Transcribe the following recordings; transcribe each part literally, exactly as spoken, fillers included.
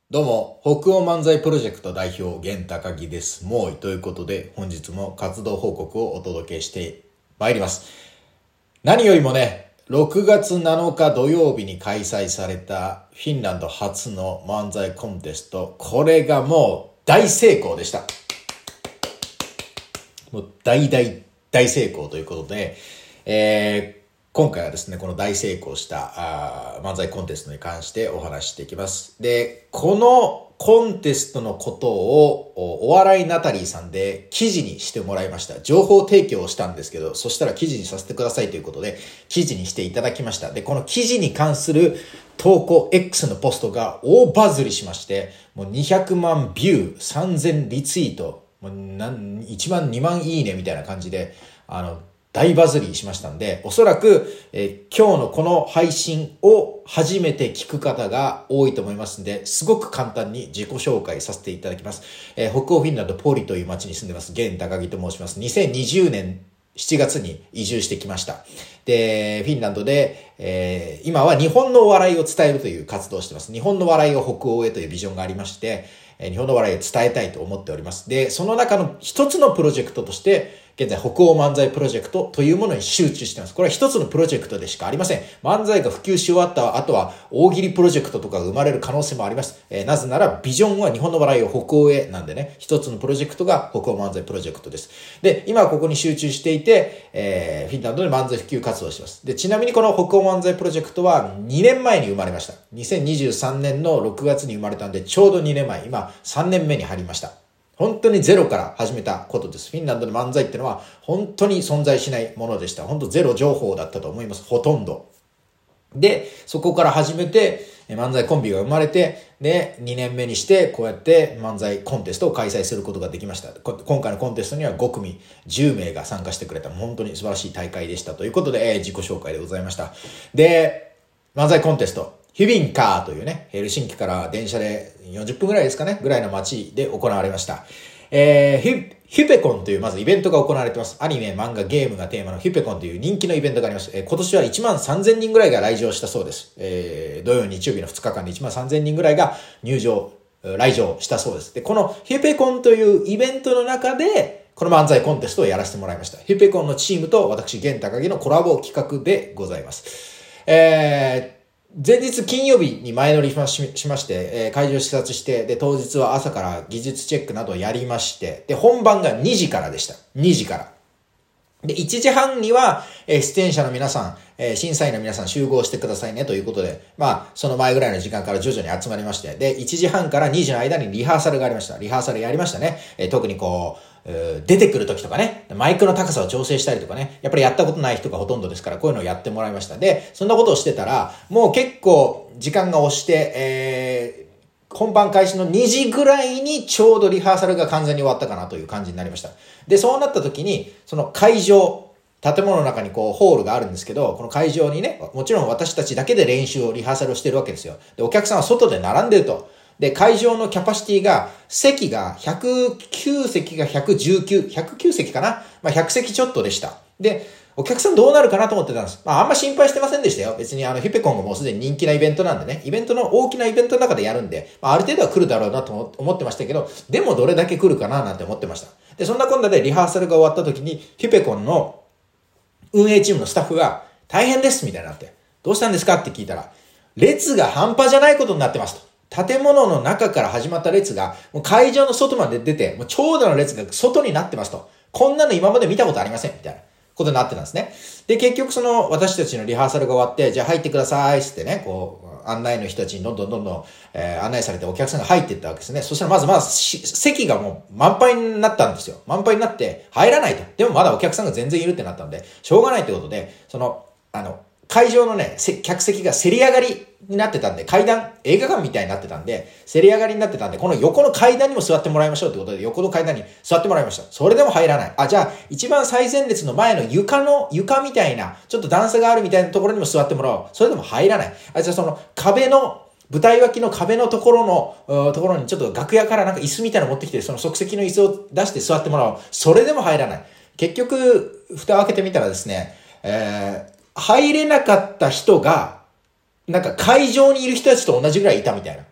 どうも、北欧漫才プロジェクト代表、現高木です。もういということで、本日も活動報告をお届けしてまいります。何よりもね、ろくがつなのか土曜日に開催されたフィンランド初の漫才コンテスト、これがもう大成功でした。もう大大大成功ということで、えー今回はですね、この大成功したあ漫才コンテストに関してお話ししていきます。で、このコンテストのことをお笑いナタリーさんで記事にしてもらいました。情報提供をしたんですけど、そしたら記事にさせてくださいということで、記事にしていただきました。で、この記事に関する投稿 X のポストが大バズりしまして、もうにひゃくまんビュー、さんぜんリツイート、もうなんいちまんにまんいいねみたいな感じで、あの、大バズりしましたんで、おそらく、えー、今日のこの配信を初めて聞く方が多いと思いますんで、すごく簡単に自己紹介させていただきます。えー、北欧フィンランドポリという町に住んでます、現高木と申します。にせんにじゅうねんしちがつに移住してきました。で、フィンランドで、えー、今は日本のお笑いを伝えるという活動をしています。日本の笑いを北欧へというビジョンがありまして、日本の笑いを伝えたいと思っております。で、その中の一つのプロジェクトとして、現在北欧漫才プロジェクトというものに集中しています。これは一つのプロジェクトでしかありません。漫才が普及し終わった後は大喜利プロジェクトとかが生まれる可能性もあります。えー、なぜならビジョンは日本の笑いを北欧へなんでね、一つのプロジェクトが北欧漫才プロジェクトです。で、今はここに集中していて、えー、フィンランドで漫才普及活動をしています。で、ちなみにこの北欧漫才プロジェクトはにねんまえに生まれました。にせんにじゅうさんねんのろくがつに生まれたんで、ちょうどにねんまえ、今さんねんめに入りました。本当にゼロから始めたことです。フィンランドの漫才ってのは本当に存在しないものでした。本当ゼロ情報だったと思います。ほとんど。で、そこから始めて漫才コンビが生まれて、で、にねんめにしてこうやって漫才コンテストを開催することができました。今回のコンテストにはごくみじゅうめいが参加してくれた本当に素晴らしい大会でしたということで、えー、自己紹介でございました。で、漫才コンテスト。ヒュビンカーというね、ヘルシンキから電車でよんじゅっぷんぐらいですかね、ぐらいの街で行われました。えー、ヒュ、ヒュペコンというまずイベントが行われています。アニメ、漫画、ゲームがテーマのヒュペコンという人気のイベントがあります。えー、今年はいちまんさんぜんにんぐらいが来場したそうです。えー、土曜日曜日のふつかかんでいちまんさんぜんにんぐらいが入場、来場したそうです。で、このヒュペコンというイベントの中で、この漫才コンテストをやらせてもらいました。ヒュペコンのチームと私、現高木のコラボ企画でございます。えー、前日金曜日に前乗りしまして、えー、会場視察して、で、当日は朝から技術チェックなどをやりまして、で、本番がにじからでした。にじから。で、いちじはんには、えー、出演者の皆さん、えー、審査員の皆さん集合してくださいねということで、まあ、その前ぐらいの時間から徐々に集まりまして、で、いちじはんからにじの間にリハーサルがありました。リハーサルやりましたね。えー、特にこう、出てくる時とかね、マイクの高さを調整したりとかね、やっぱりやったことない人がほとんどですから、こういうのをやってもらいました。で、そんなことをしてたら、もう結構時間が押して、えー、本番開始のにじぐらいにちょうどリハーサルが完全に終わったかなという感じになりました。で、そうなった時に、その会場、建物の中にこうホールがあるんですけど、この会場にね、もちろん私たちだけで練習を、リハーサルをしてるわけですよ。で、お客さんは外で並んでると。で、会場のキャパシティが、席がひゃくきゅうせきがひゃくじゅうきゅう、ひゃくきゅうせきかな？まあ、ひゃくせきちょっとでした。で、お客さんどうなるかなと思ってたんです。まあ、あんま心配してませんでしたよ。別にあの、ヒュペコンがもうすでに人気なイベントなんでね、イベントの大きなイベントの中でやるんで、まあ、ある程度は来るだろうなと思ってましたけど、でもどれだけ来るかななんて思ってました。で、そんなこんなでリハーサルが終わった時に、ヒュペコンの運営チームのスタッフが、大変ですみたいになって、どうしたんですかって聞いたら、列が半端じゃないことになってますと。建物の中から始まった列が、もう会場の外まで出て、もう長蛇の列が外になってますと。こんなの今まで見たことありません、みたいなことになってたんですね。で、結局その、私たちのリハーサルが終わって、じゃあ入ってください、ってね、こう、案内の人たちにどんどんどんどん、えー、案内されてお客さんが入っていったわけですね。そしたらまずまず、席がもう満杯になったんですよ。満杯になって入らないと。でもまだお客さんが全然いるってなったんで、しょうがないってことで、その、あの、会場のね、客席がせり上がりになってたんで、階段、映画館みたいになってたんで、せり上がりになってたんで、この横の階段にも座ってもらいましょうってことで、横の階段に座ってもらいました。それでも入らない。あ、じゃあ、一番最前列の前の床の、床みたいな、ちょっと段差があるみたいなところにも座ってもらおう。それでも入らない。あ、じゃあその壁の、舞台脇の壁のところの、ところにちょっと楽屋からなんか椅子みたいなの持ってきて、その即席の椅子を出して座ってもらおう。それでも入らない。結局、蓋を開けてみたらですね、えー、入れなかった人が、なんか会場にいる人たちと同じぐらいいたみたいな。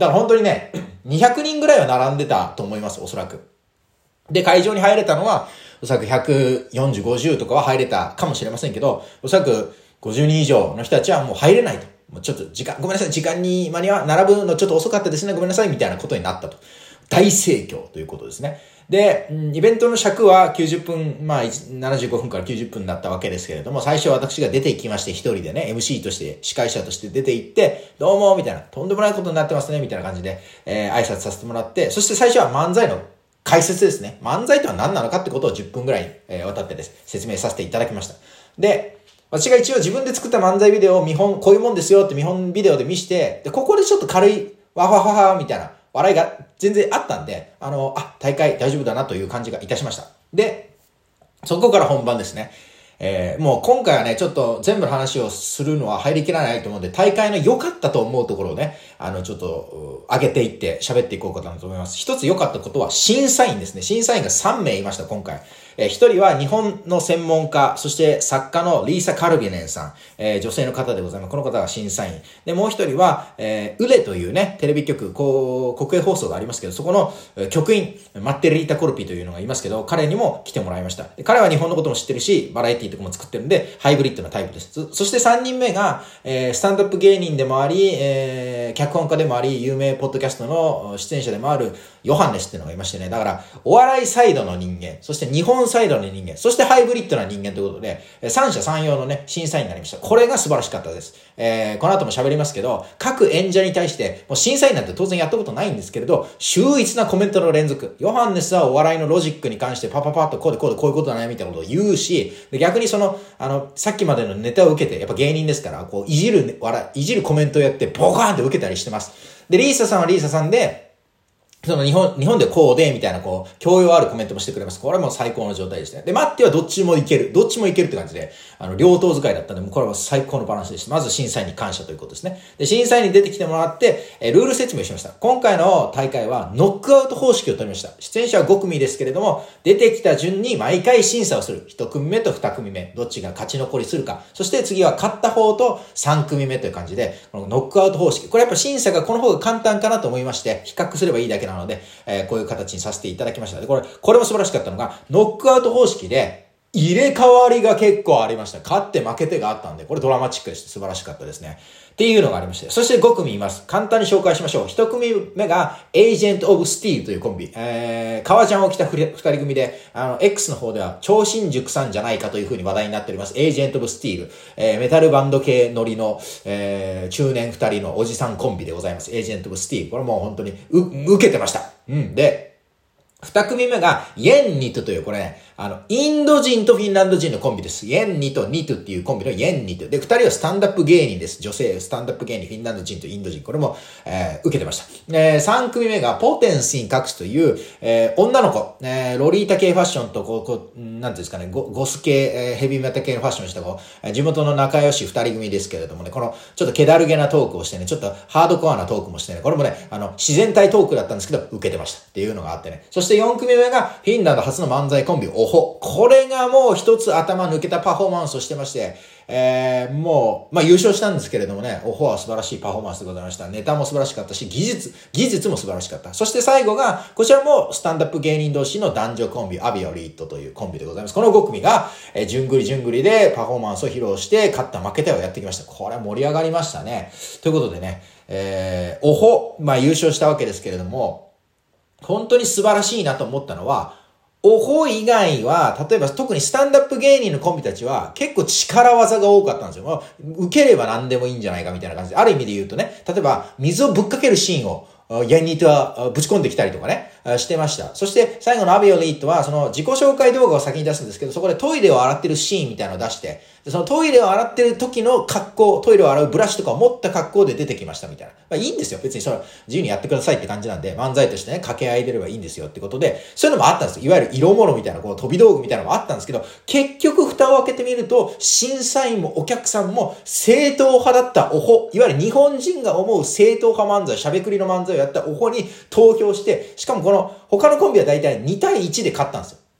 だから本当にね、にひゃくにんぐらいは並んでたと思います、おそらく。で、会場に入れたのは、おそらくひゃくよんじゅう、ごじゅうとかは入れたかもしれませんけど、おそらくごじゅうにん以上の人たちはもう入れないと。もうちょっと時間、ごめんなさい、時間に間に合わ、並ぶのちょっと遅かったですね、ごめんなさい、みたいなことになったと。大盛況ということですね。で、イベントの尺はきゅうじゅっぷん、まあ、ななじゅうごふんからきゅうじゅっぷんだったわけですけれども、最初私が出て行きまして、一人でね、エムシー として、司会者として出て行って、どうも、みたいな、とんでもないことになってますね、みたいな感じで、えー、挨拶させてもらって、そして最初は漫才の解説ですね。漫才とは何なのかってことをじゅっぷんぐらいに、えー、わたってです、説明させていただきました。で、私が一応自分で作った漫才ビデオを見本、こういうもんですよって見本ビデオで見して、で、ここでちょっと軽い、わはははみたいな、笑いが全然あったんで、あの、あ、大会大丈夫だなという感じがいたしました。で、そこから本番ですね。えー、もう今回はね、ちょっと全部の話をするのは入りきらないと思うんで、大会の良かったと思うところをね、あの、ちょっと、上げていって喋っていこうかなと思います。一つ良かったことは審査員ですね。審査員がさんめいいました、今回。えー、一人は日本の専門家、そして作家のリーサ・カルビネンさん、えー、女性の方でございます。この方が審査員。で、もう一人は、えー、ウレというね、テレビ局、こう、国営放送がありますけど、そこの、えー、局員、マッテリータ・コルピというのがいますけど、彼にも来てもらいました。で、彼は日本のことも知ってるし、バラエティとかも作ってるんで、ハイブリッドなタイプです。そ, そしてさんにんめが、えー、スタンドアップ芸人でもあり、えー、脚本家でもあり、有名ポッドキャストの出演者でもあるヨハネスっていうのがいましてね、だから、お笑いサイドの人間、そして日本サイドの人間、そしてハイブリッドな人間ということで、三者三様のね、審査員になりました。これが素晴らしかったです。えー、この後も喋りますけど、各演者に対して、もう審査員なんて当然やったことないんですけれど、秀逸なコメントの連続。ヨハネスはお笑いのロジックに関してパパパッとこうでこうでこういうことだね、みたいなことを言うし、で逆にその、あの、さっきまでのネタを受けて、やっぱ芸人ですから、こう、いじる、笑い、いじるコメントをやって、ボカーンって受けたりしてます。で、リーサさんはリーサさんで、その日本、日本でこうで、みたいなこう、教養あるコメントもしてくれます。これはもう最高の状態ですね。で、マッティはどっちもいける。どっちもいけるって感じで、あの、両党使いだったんで、もうこれは最高のバランスでした。まず審査員に感謝ということですね。で、審査員に出てきてもらって、え、ルール説明しました。今回の大会は、ノックアウト方式を取りました。出演者はごくみですけれども、出てきた順に毎回審査をする。いち組目とに組目。どっちが勝ち残りするか。そして次は勝った方とさん組目という感じで、このノックアウト方式。これやっぱ審査がこの方が簡単かなと思いまして、比較すればいいだけなので、えーこういう形にさせていただきました。で、これ、これも素晴らしかったのが、ノックアウト方式で、入れ替わりが結構ありました。勝って負けてがあったんで、これドラマチックでして素晴らしかったですね。っていうのがありまして。そしてご組います。簡単に紹介しましょう。いち組目が、エージェント・オブ・スティールというコンビ。えー、革ジャンを着たふたり組で、あの、X の方では、超新塾さんじゃないかという風に話題になっております。エージェント・オブ・スティール。えー、メタルバンド系ノリの、えー、中年ふたりのおじさんコンビでございます。エージェント・オブ・スティール。これもう本当に、う、受けてました。うん。で、二組目が、イェンニトという、これね、あの、インド人とフィンランド人のコンビです。イェンニト、ニトっていうコンビのイェンニト。で、二人はスタンダップ芸人です。女性、スタンダップ芸人、フィンランド人とインド人。これも、えー、受けてました。えー、三組目が、ポテンスに隠すという、えー、女の子、えー、ロリータ系ファッションと、こう、こう、なんていうんですかね、ゴ、ゴス系、えー、ヘビーメタ系のファッションした、こう、地元の仲良し二人組ですけれどもね、この、ちょっと気だるげなトークをしてね、ちょっとハードコアなトークもしてね、これもね、あの、自然体トークだったんですけど、受けてました。っていうのがあってね。そして四組目が、フィンランド初の漫才コンビ、オホ。これがもう一つ頭抜けたパフォーマンスをしてまして、えー、もう、まあ、優勝したんですけれどもね、オホは素晴らしいパフォーマンスでございました。ネタも素晴らしかったし、技術、技術も素晴らしかった。そして最後が、こちらもスタンダップ芸人同士の男女コンビ、アビオリットというコンビでございます。このご組が、えー、じゅんぐりじゅんぐりでパフォーマンスを披露して、勝った負けたをやってきました。これは盛り上がりましたね。ということでね、えー、オホ、まあ、優勝したわけですけれども、本当に素晴らしいなと思ったのは、オホ以外は、例えば特にスタンダップ芸人のコンビたちは結構力技が多かったんですよ。受ければ何でもいいんじゃないかみたいな感じで、ある意味で言うとね、例えば水をぶっかけるシーンをヤンニートはぶち込んできたりとかね、してました。そして最後のアビオリットはその自己紹介動画を先に出すんですけど、そこでトイレを洗ってるシーンみたいなのを出して、でそのトイレを洗ってる時の格好、トイレを洗うブラシとかを持った格好で出てきましたみたいな。まあいいんですよ。別にそれは自由にやってくださいって感じなんで、漫才としてね、掛け合い出ればいいんですよってことで、そういうのもあったんですよ。いわゆる色物みたいな、こう飛び道具みたいなのもあったんですけど、結局蓋を開けてみると、審査員もお客さんも正統派だったオホ、いわゆる日本人が思う正統派漫才、しゃべくりの漫才をやったオホに投票して、しかもこの他のコンビは大体に対いちで勝ったんですよ。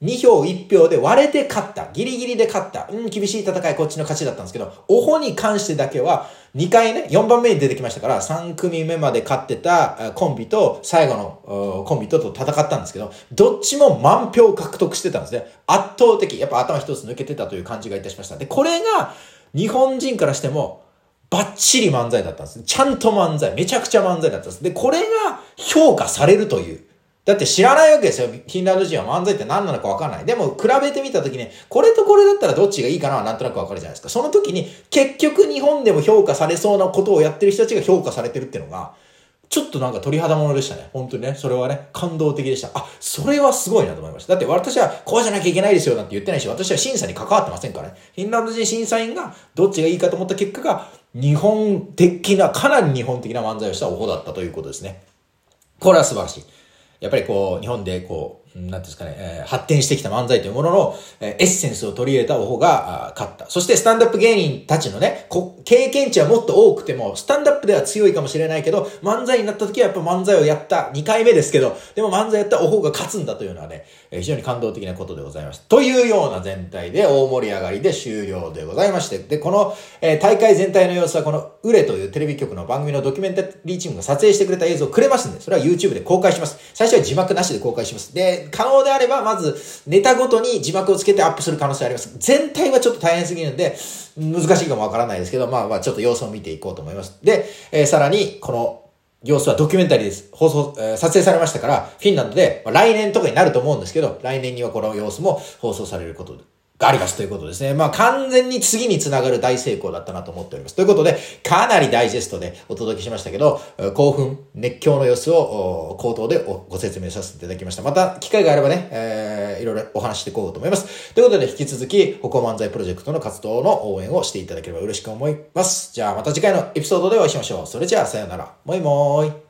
に票いち票で割れて勝った。ギリギリで勝った。うん、厳しい戦い、こっちの勝ちだったんですけど、オホに関してだけは、にかいね、よんばんめに出てきましたから、さん組目まで勝ってたコンビと、最後のコンビとと戦ったんですけど、どっちも満票獲得してたんですね。圧倒的。やっぱ頭一つ抜けてたという感じがいたしました。で、これが、日本人からしても、バッチリ漫才だったんです。ちゃんと漫才。めちゃくちゃ漫才だったんです。で、これが評価されるという。だって知らないわけですよ。フィンランド人は漫才って何なのか分かんない。でも比べてみたときに、これとこれだったらどっちがいいかなはなんとなく分かるじゃないですか。その時に結局日本でも評価されそうなことをやってる人たちが評価されてるっていうのが、ちょっとなんか鳥肌ものでしたね。本当にね。それはね、感動的でした。あ、それはすごいなと思いました。だって私はこうじゃなきゃいけないですよなんて言ってないし、私は審査に関わってませんからね。フィンランド人審査員がどっちがいいかと思った結果が、日本的な、かなり日本的な漫才をしたオホだったということですね。これは素晴らしい。やっぱりこう、日本でこう、なんていうんですかね、えー、発展してきた漫才というものの、えー、エッセンスを取り入れたオホが勝った。そしてスタンダップ芸人たちのね、経験値はもっと多くても、スタンダップでは強いかもしれないけど、漫才になった時はやっぱ漫才をやったにかいめですけど、でも漫才やったオホが勝つんだというのはね、非常に感動的なことでございました。というような全体で大盛り上がりで終了でございまして、で、この、えー、大会全体の様子はこのウレというテレビ局の番組のドキュメンタリーチームが撮影してくれた映像をくれますんで、それは YouTube で公開します。最初は字幕なしで公開します。で、可能であれば、まず、ネタごとに字幕をつけてアップする可能性あります。全体はちょっと大変すぎるんで、難しいかもわからないですけど、まあまあ、ちょっと様子を見ていこうと思います。で、えー、さらに、この、様子はドキュメンタリーです。放送、えー、撮影されましたから、フィンランドで、まあ、来年とかになると思うんですけど、来年にはこの様子も放送されることがありますということですね。まあ完全に次につながる大成功だったなと思っております。ということで、かなりダイジェストでお届けしましたけど、興奮、熱狂の様子を口頭でご説明させていただきました。また機会があればね、えー、いろいろお話していこうと思います。ということで、引き続き、歩行漫才プロジェクトの活動の応援をしていただければ嬉しく思います。じゃあまた次回のエピソードでお会いしましょう。それじゃあさよなら。もいもーい。